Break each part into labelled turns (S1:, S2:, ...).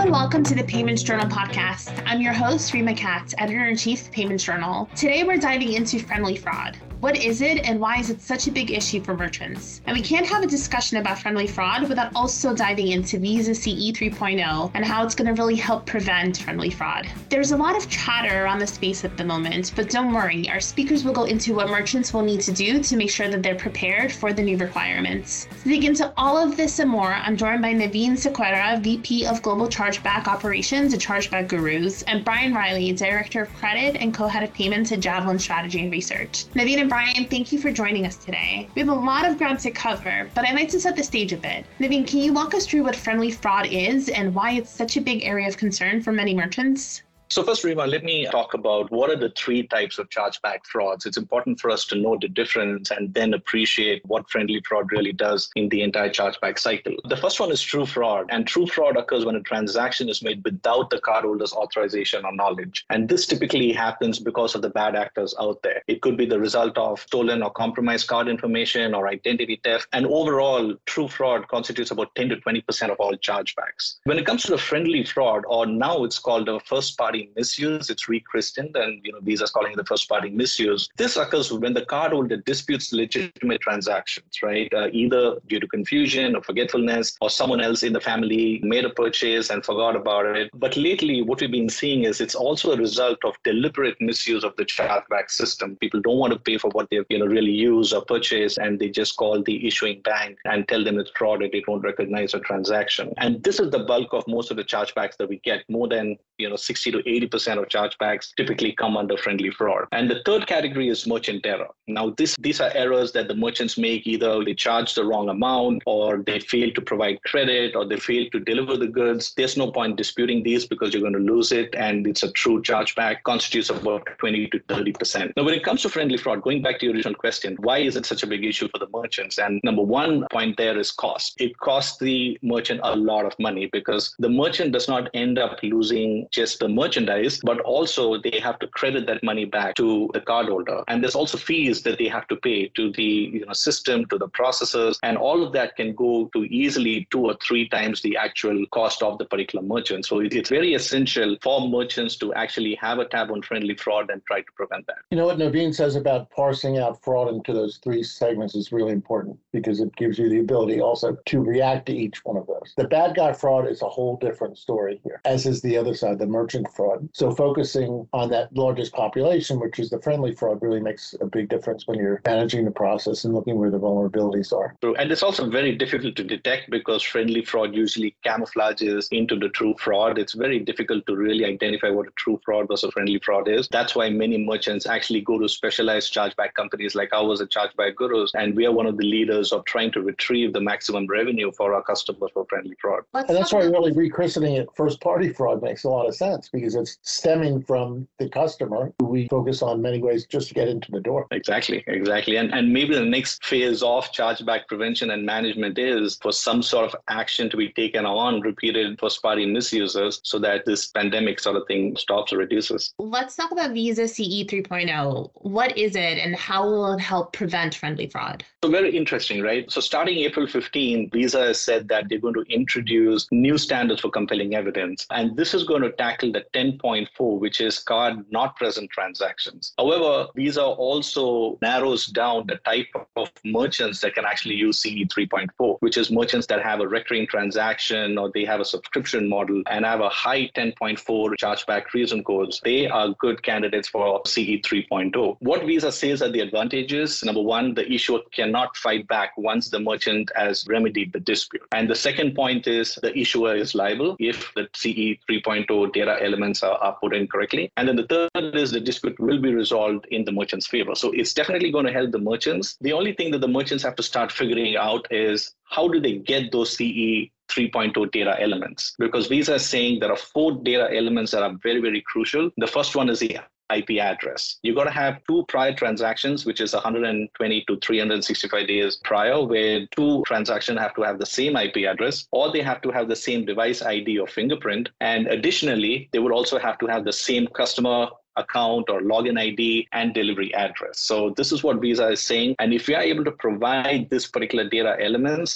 S1: and welcome to the Payments Journal podcast. I'm your host, Rima Katz, Editor-in-Chief of Payments Journal. Today, we're diving into friendly fraud. What is it and why is it such a big issue for merchants? And we can't have a discussion about friendly fraud without also diving into Visa CE 3.0 and how it's going to really help prevent friendly fraud. There's a lot of chatter around the space at the moment, but don't worry, our speakers will go into what merchants will need to do to make sure that they're prepared for the new requirements. To dig into all of this and more, I'm joined by Naveen Sequeira, VP of Global Chargeback Operations at Chargeback Gurus, and Brian Riley, Director of Credit and Co-Head of Payments at Javelin Strategy and Research. Naveen and Brian, thank you for joining us today. We have a lot of ground to cover, but I'd like to set the stage a bit. Naveen, can you walk us through what friendly fraud is and why it's such a big area of concern for many merchants?
S2: So first, Rima, let me talk about what are the three types of chargeback frauds. It's important for us to know the difference and then appreciate what friendly fraud really does in the entire chargeback cycle. The first one is true fraud, and true fraud occurs when a transaction is made without the cardholder's authorization or knowledge. And this typically happens because of the bad actors out there. It could be the result of stolen or compromised card information or identity theft. And overall, true fraud constitutes about 10 to 20% of all chargebacks. When it comes to the friendly fraud, or now it's called a first-party misuse, it's rechristened, and Visa is calling it the first-party misuse. This occurs when the cardholder disputes legitimate transactions, right? Either due to confusion or forgetfulness, or someone else in the family made a purchase and forgot about it. But lately, what we've been seeing is it's also a result of deliberate misuse of the chargeback system. People don't want to pay for what they've really used or purchased, and they just call the issuing bank and tell them it's fraud and they don't recognize a transaction. And this is the bulk of most of the chargebacks that we get. More than 60 to 80% of chargebacks typically come under friendly fraud. And the third category is merchant error. Now, these are errors that the merchants make. Either they charge the wrong amount, or they fail to provide credit, or they fail to deliver the goods. There's no point disputing these because you're going to lose it, and it's a true chargeback, constitutes about 20 to 30%. Now, when it comes to friendly fraud, going back to your original question, why is it such a big issue for the merchants? And number one point there is cost. It costs the merchant a lot of money because the merchant does not end up losing just the merchandise, but also they have to credit that money back to the cardholder. And there's also fees that they have to pay to the system, to the processors, and all of that can go to easily 2 or 3 times the actual cost of the particular merchant. So it's very essential for merchants to actually have a tab on friendly fraud and try to prevent that.
S3: You know what Naveen says about parsing out fraud into those 3 segments is really important because it gives you the ability also to react to each one of those. The bad guy fraud is a whole different story here, as is the other side, the merchant fraud. So focusing on that largest population, which is the friendly fraud, really makes a big difference when you're managing the process and looking where the vulnerabilities are.
S2: True. And it's also very difficult to detect because friendly fraud usually camouflages into the true fraud. It's very difficult to really identify what a true fraud versus friendly fraud is. That's why many merchants actually go to specialized chargeback companies like ours at Chargeback Gurus, and we are one of the leaders of trying to retrieve the maximum revenue for our customers for friendly fraud.
S3: And that's why really rechristening it first-party fraud makes a lot of sense because it's stemming from the customer who we focus on many ways just to get into the door.
S2: Exactly. And maybe the next phase of chargeback prevention and management is for some sort of action to be taken on repeated first-party misusers so that this pandemic sort of thing stops or reduces.
S1: Let's talk about Visa CE 3.0. What is it and how will it help prevent friendly fraud?
S2: So very interesting, right? So starting April 15, Visa has said that they're going to introduce new standards for compelling evidence. And this is going to tackle the 10.4, which is card not present transactions. However, Visa also narrows down the type of merchants that can actually use CE 3.4, which is merchants that have a recurring transaction or they have a subscription model and have a high 10.4 chargeback reason codes. They are good candidates for CE 3.0. What Visa says are the advantages. Number one, the issuer cannot fight back once the merchant has remedied the dispute. And the second point is the issuer is liable if the CE 3.0 data elements are put in correctly. And then the third is the dispute will be resolved in the merchant's favor. So it's definitely going to help the merchants. The only thing that the merchants have to start figuring out is how do they get those CE 3.0 data elements? Because Visa is saying there are 4 data elements that are very, very crucial. The first one is the IP address. You got to have 2 prior transactions, which is 120 to 365 days prior, where 2 transactions have to have the same IP address, or they have to have the same device ID or fingerprint. And additionally, they would also have to have the same customer account or login ID and delivery address. So this is what Visa is saying. And if we are able to provide this particular data elements,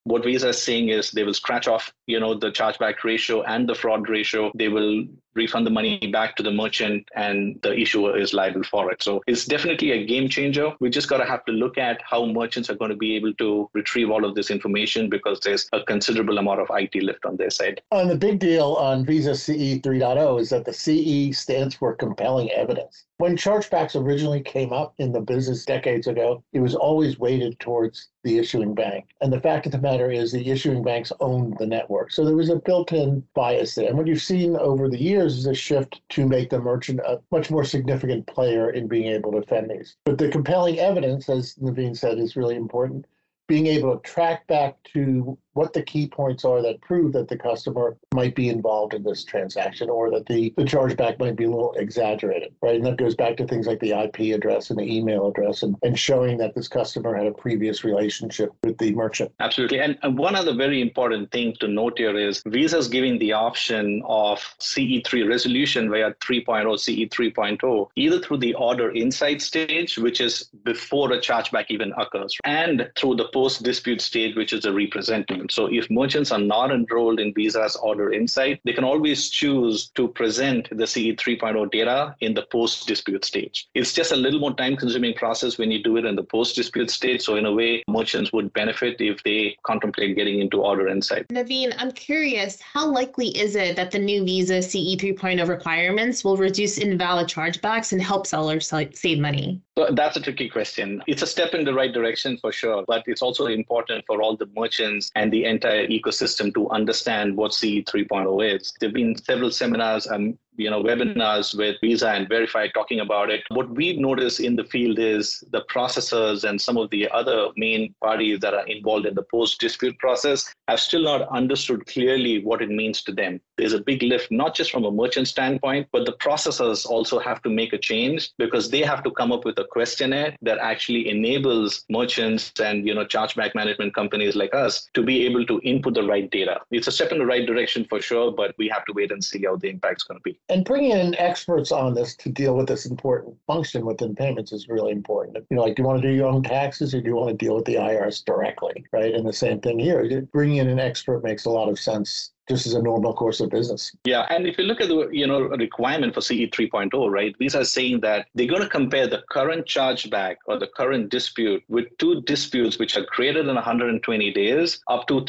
S2: What Visa is saying is they will scratch off, the chargeback ratio and the fraud ratio. They will refund the money back to the merchant and the issuer is liable for it. So it's definitely a game changer. We just got to have to look at how merchants are going to be able to retrieve all of this information because there's a considerable amount of IT lift on their side.
S3: And the big deal on Visa CE 3.0 is that the CE stands for compelling evidence. When chargebacks originally came up in the business decades ago, it was always weighted towards the issuing bank. And the fact of the matter is the issuing banks owned the network. So there was a built-in bias there. And what you've seen over the years is a shift to make the merchant a much more significant player in being able to defend these. But the compelling evidence, as Naveen said, is really important. Being able to track back to what the key points are that prove that the customer might be involved in this transaction or that the chargeback might be a little exaggerated, right? And that goes back to things like the IP address and the email address and showing that this customer had a previous relationship with the merchant.
S2: Absolutely. And one other very important thing to note here is Visa's giving the option of CE3 resolution via 3.0, CE 3.0, either through the order insight stage, which is before a chargeback even occurs, and through the post-dispute stage, which is a representment. So if merchants are not enrolled in Visa's Order Insight, they can always choose to present the CE 3.0 data in the post-dispute stage. It's just a little more time-consuming process when you do it in the post-dispute stage. So in a way, merchants would benefit if they contemplate getting into Order Insight.
S1: Naveen, I'm curious, how likely is it that the new Visa CE 3.0 requirements will reduce invalid chargebacks and help sellers save money?
S2: So that's a tricky question. It's a step in the right direction for sure, but it's also important for all the merchants and the entire ecosystem to understand what CE 3.0 is. There have been several seminars and webinars with Visa and Verify talking about it. What we've noticed in the field is the processors and some of the other main parties that are involved in the post-dispute process have still not understood clearly what it means to them. There's a big lift, not just from a merchant standpoint, but the processors also have to make a change because they have to come up with a questionnaire that actually enables merchants and chargeback management companies like us to be able to input the right data. It's a step in the right direction for sure, but we have to wait and see how the impact's going to be.
S3: And bringing in experts on this to deal with this important function within payments is really important. Do you want to do your own taxes or do you want to deal with the IRS directly, right? And the same thing here. Bringing in an expert makes a lot of sense just as a normal course of business.
S2: Yeah, and if you look at the requirement for CE 3.0, right, Visa is saying that they're going to compare the current chargeback or the current dispute with two disputes which are greater than 120 days up to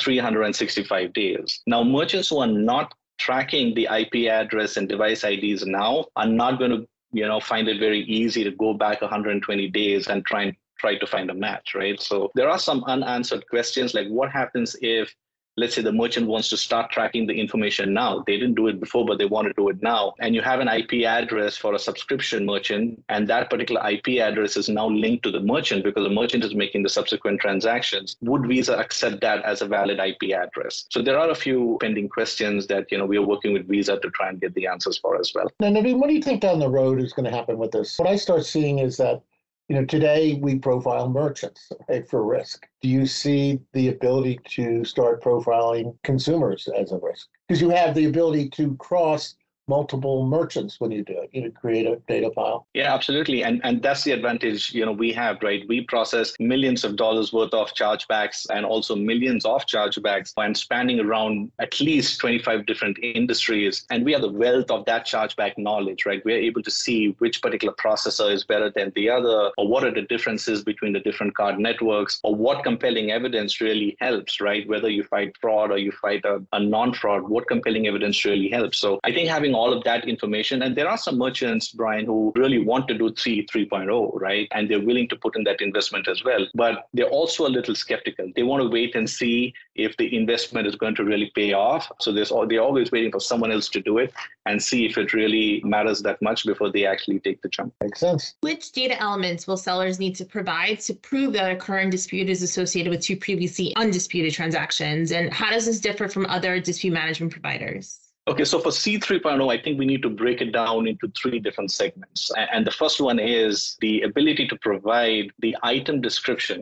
S2: 365 days. Now, merchants who are not tracking the IP address and device IDs now are not going to find it very easy to go back 120 days and try to find a match, right? So there are some unanswered questions like what happens if, let's say the merchant wants to start tracking the information now. They didn't do it before, but they want to do it now. And you have an IP address for a subscription merchant, and that particular IP address is now linked to the merchant because the merchant is making the subsequent transactions. Would Visa accept that as a valid IP address? So there are a few pending questions that we are working with Visa to try and get the answers for as well.
S3: Now, Naveen, what do you think down the road is going to happen with this? What I start seeing is that today we profile merchants for risk. Do you see the ability to start profiling consumers as a risk? Because you have the ability to cross multiple merchants when you do it, create a data file.
S2: Yeah, absolutely. And that's the advantage, we have, right? We process millions of dollars worth of chargebacks and also millions of chargebacks and spanning around at least 25 different industries. And we have the wealth of that chargeback knowledge, right? We're able to see which particular processor is better than the other, or what are the differences between the different card networks, or what compelling evidence really helps, right? Whether you fight fraud or you fight a non-fraud, what compelling evidence really helps. So I think having all of that information. And there are some merchants, Brian, who really want to do 3.0, right? And they're willing to put in that investment as well. But they're also a little skeptical. They want to wait and see if the investment is going to really pay off. So they're always waiting for someone else to do it and see if it really matters that much before they actually take the jump.
S3: Makes sense.
S1: Which data elements will sellers need to provide to prove that a current dispute is associated with two previously undisputed transactions? And how does this differ from other dispute management providers?
S2: Okay, so for CE 3.0, I think we need to break it down into three different segments. And the first one is the ability to provide the item description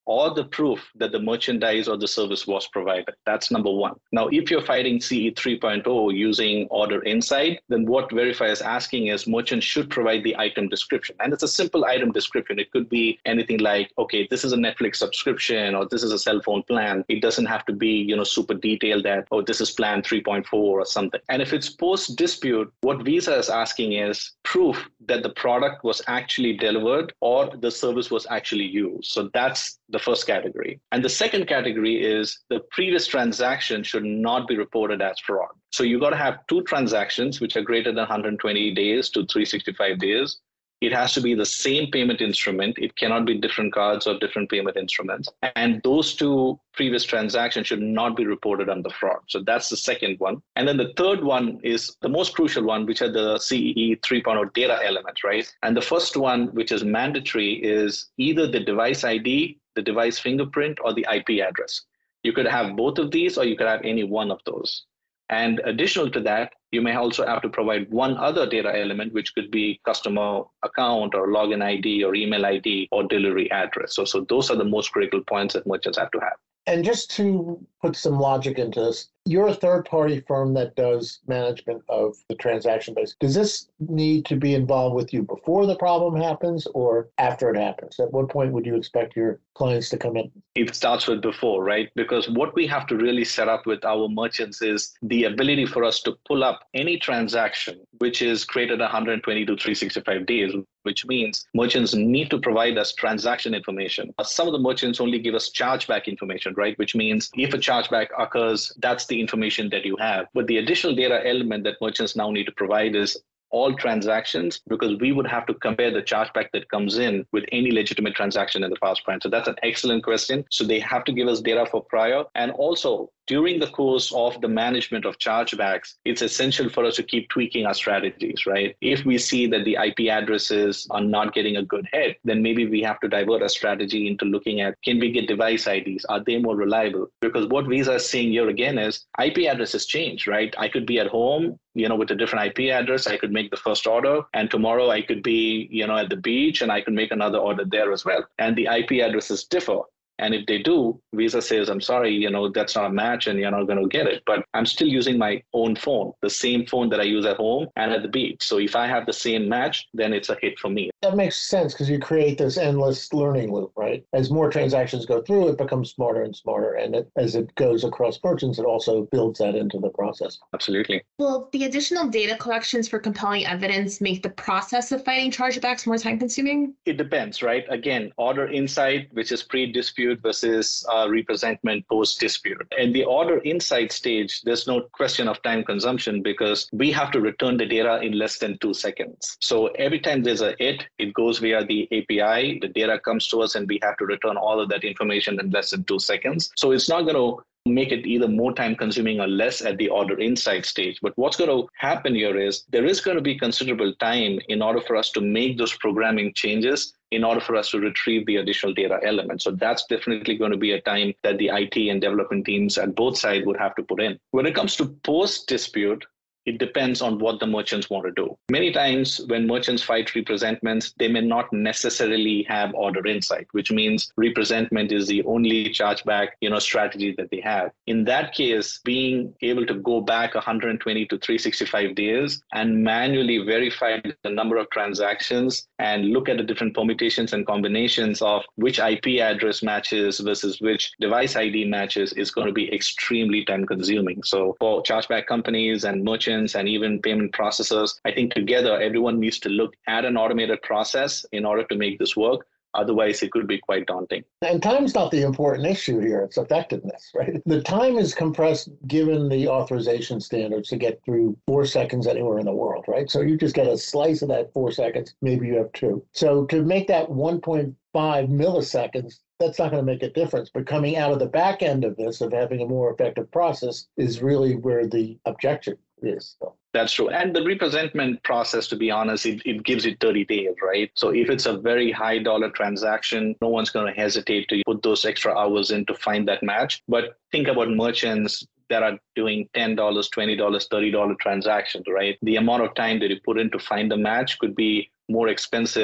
S2: or the proof that the merchandise or the service was provided. That's number one. Now, if you're fighting CE 3.0 using Order Insight, then what Verify is asking is merchants should provide the item description. And it's a simple item description. It could be anything like, okay, this is a Netflix subscription or this is a cell phone plan. It doesn't have to be, super detailed that, oh, this is plan 3.4 or something. And if it's post-dispute, what Visa is asking is proof that the product was actually delivered or the service was actually used. So that's the first category. And the second category is the previous transaction should not be reported as fraud. So you got to have two transactions which are greater than 120 days to 365 days. It has to be the same payment instrument. It cannot be different cards or different payment instruments. And those two previous transactions should not be reported under fraud. So that's the second one. And then the third one is the most crucial one, which are the CE 3.0 data elements, right? And the first one, which is mandatory, is either the device ID, the device fingerprint, or the IP address. You could have both of these, or you could have any one of those. And additional to that, you may also have to provide one other data element, which could be customer account or login ID or email ID or delivery address. So those are the most critical points that merchants have to have.
S3: And just to put some logic into this, you're a third-party firm that does management of the transaction base. Does this need to be involved with you before the problem happens or after it happens? At what point would you expect your clients to come in?
S2: It starts with before, right? Because what we have to really set up with our merchants is the ability for us to pull up any transaction which is greater than 120 to 365 days, which means merchants need to provide us transaction information. Some of the merchants only give us chargeback information, right? Which means if a chargeback occurs, that's the information that you have. But the additional data element that merchants now need to provide is all transactions, because we would have to compare the chargeback that comes in with any legitimate transaction in the past plan. So that's an excellent question. So they have to give us data for prior. And also, during the course of the management of chargebacks, it's essential for us to keep tweaking our strategies, right? If we see that the IP addresses are not getting a good hit, then maybe we have to divert our strategy into looking at, can we get device IDs? Are they more reliable? Because what Visa is saying here again is IP addresses change, right? I could be at home, with a different IP address. I could make the first order, and tomorrow I could be, at the beach and I could make another order there as well. And the IP addresses differ. And if they do, Visa says, I'm sorry, that's not a match and you're not going to get it. But I'm still using my own phone, the same phone that I use at home and at the beach. So if I have the same match, then it's a hit for me.
S3: That makes sense because you create this endless learning loop, right? As more transactions go through, it becomes smarter and smarter. And as it goes across merchants, it also builds that into the process.
S2: Absolutely.
S1: Will the additional data collections for compelling evidence make the process of fighting chargebacks more time consuming?
S2: It depends, right? Again, Order Insight, which is pre-dispute versus representment post-dispute. In the Order Insight stage, there's no question of time consumption because we have to return the data in less than 2 seconds. So every time there's a hit, it goes via the API, the data comes to us, and we have to return all of that information in less than 2 seconds. So it's not going to make it either more time consuming or less at the Order Insight stage. But what's going to happen here is there is going to be considerable time in order for us to make those programming changes in order for us to retrieve the additional data element. So that's definitely going to be a time that the IT and development teams at both sides would have to put in. When it comes to post-dispute, it depends on what the merchants want to do. Many times when merchants fight representments, they may not necessarily have Order Insight, which means representment is the only chargeback, strategy that they have. In that case, being able to go back 120 to 365 days and manually verify the number of transactions and look at the different permutations and combinations of which IP address matches versus which device ID matches is going to be extremely time consuming. So for chargeback companies and merchants, and even payment processors, I think together everyone needs to look at an automated process in order to make this work. Otherwise, it could be quite daunting.
S3: And time's not the important issue here. It's effectiveness, right? The time is compressed given the authorization standards to get through 4 seconds anywhere in the world, right? So you just get a slice of that 4 seconds. Maybe you have 2. So to make that 1.5 milliseconds, that's not going to make a difference. But coming out of the back end of this, of having a more effective process, is really where the objection is.
S2: That's true. And the representment process, to be honest, it gives you 30 days, right? So if it's a very high dollar transaction, no one's going to hesitate to put those extra hours in to find that match. But think about merchants that are doing $10, $20, $30 transactions, right? The amount of time that you put in to find the match could be more expensive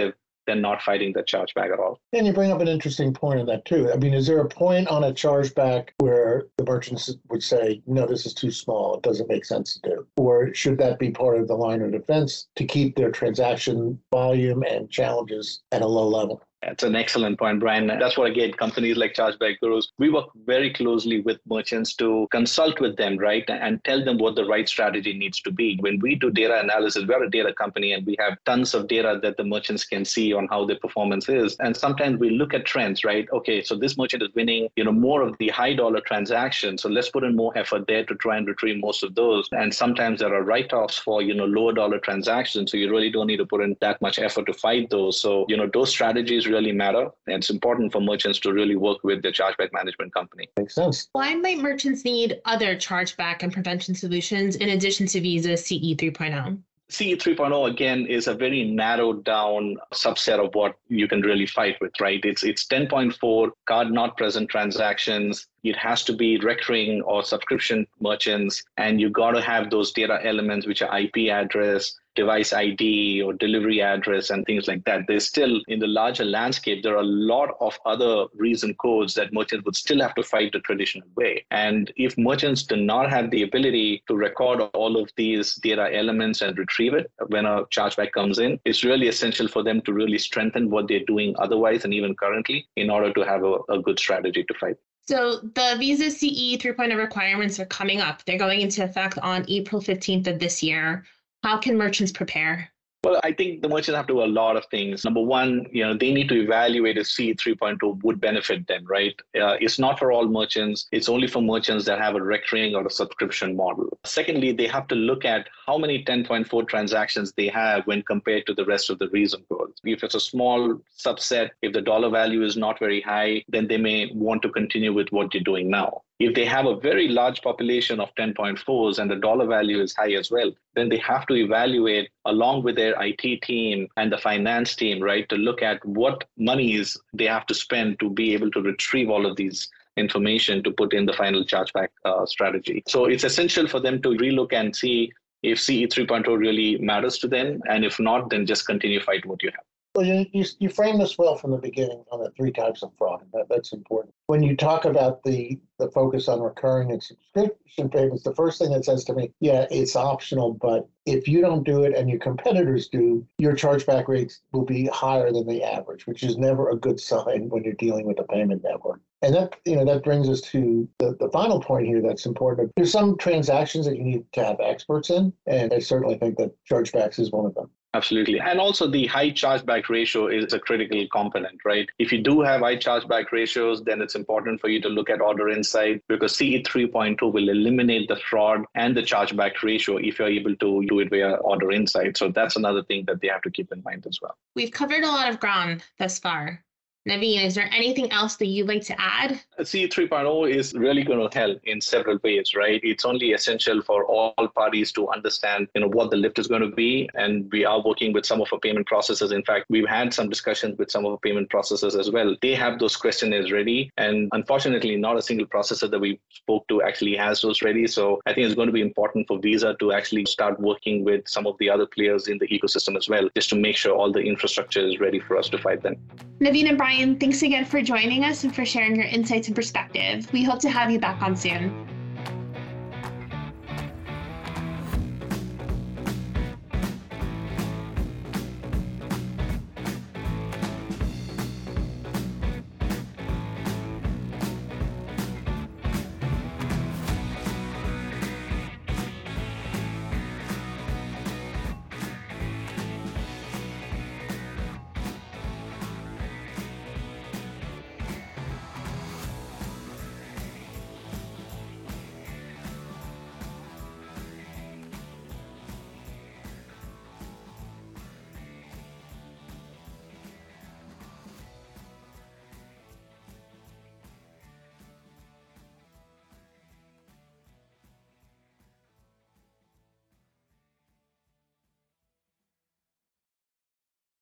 S2: than not fighting the chargeback at all.
S3: And you bring up an interesting point on that too. I mean, is there a point on a chargeback where the merchants would say, no, this is too small, it doesn't make sense to do? Or should that be part of the line of defense to keep their transaction volume and challenges at a low level?
S2: That's an excellent point, Brian. That's what, again, companies like Chargeback Gurus, we work very closely with merchants to consult with them, right? And tell them what the right strategy needs to be. When we do data analysis, we're a data company and we have tons of data that the merchants can see on how their performance is. And sometimes we look at trends, right? Okay, so this merchant is winning, more of the high dollar transactions. So let's put in more effort there to try and retrieve most of those. And sometimes there are write-offs for, lower dollar transactions. So you really don't need to put in that much effort to fight those. So, those strategies really matter. And it's important for merchants to really work with their chargeback management company.
S3: Makes sense.
S1: Why might merchants need other chargeback and prevention solutions in addition to Visa CE 3.0?
S2: CE 3.0, again, is a very narrowed down subset of what you can really fight with, right? It's 10.4 card not present transactions. It has to be recurring or subscription merchants. And you got to have those data elements, which are IP address, device ID, or delivery address, and things like that. There's still, in the larger landscape, there are a lot of other reason codes that merchants would still have to fight the traditional way. And if merchants do not have the ability to record all of these data elements and retrieve it when a chargeback comes in, it's really essential for them to really strengthen what they're doing otherwise and even currently in order to have a good strategy to fight.
S1: So the Visa CE 3.0 requirements are coming up. They're going into effect on April 15th of this year. How can merchants prepare?
S2: Well, I think the merchants have to do a lot of things. Number one, they need to evaluate if CE 3.0 would benefit them, right? It's not for all merchants. It's only for merchants that have a recurring or a subscription model. Secondly, they have to look at how many 10.4 transactions they have when compared to the rest of the reason codes. If it's a small subset, if the dollar value is not very high, then they may want to continue with what you're doing now. If they have a very large population of 10.4s and the dollar value is high as well, then they have to evaluate along with their IT team and the finance team, right, to look at what monies they have to spend to be able to retrieve all of these information to put in the final chargeback strategy. So it's essential for them to relook and see if CE 3.0 really matters to them. And if not, then just continue fighting what you have.
S3: Well, you frame this well from the beginning on the three types of fraud. That's important. When you talk about the focus on recurring and subscription payments, the first thing that says to me, yeah, it's optional, but if you don't do it and your competitors do, your chargeback rates will be higher than the average, which is never a good sign when you're dealing with a payment network. And that brings us to the final point here that's important. There's some transactions that you need to have experts in, and I certainly think that chargebacks is one of them.
S2: Absolutely. And also the high chargeback ratio is a critical component, right? If you do have high chargeback ratios, then it's important for you to look at Order Insight because CE 3.2 will eliminate the fraud and the chargeback ratio if you're able to do it via Order Insight. So that's another thing that they have to keep in mind as well.
S1: We've covered a lot of ground thus far. Naveen, is there anything else that you'd like to add?
S2: CE 3.0 is really going to help in several ways, right? It's only essential for all parties to understand, what the lift is going to be. And we are working with some of our payment processors. In fact, we've had some discussions with some of our payment processors as well. They have those questionnaires ready. And unfortunately, not a single processor that we spoke to actually has those ready. So I think it's going to be important for Visa to actually start working with some of the other players in the ecosystem as well, just to make sure all the infrastructure is ready for us to fight them.
S1: Naveen and Brian, thanks again for joining us and for sharing your insights and perspective. We hope to have you back on soon.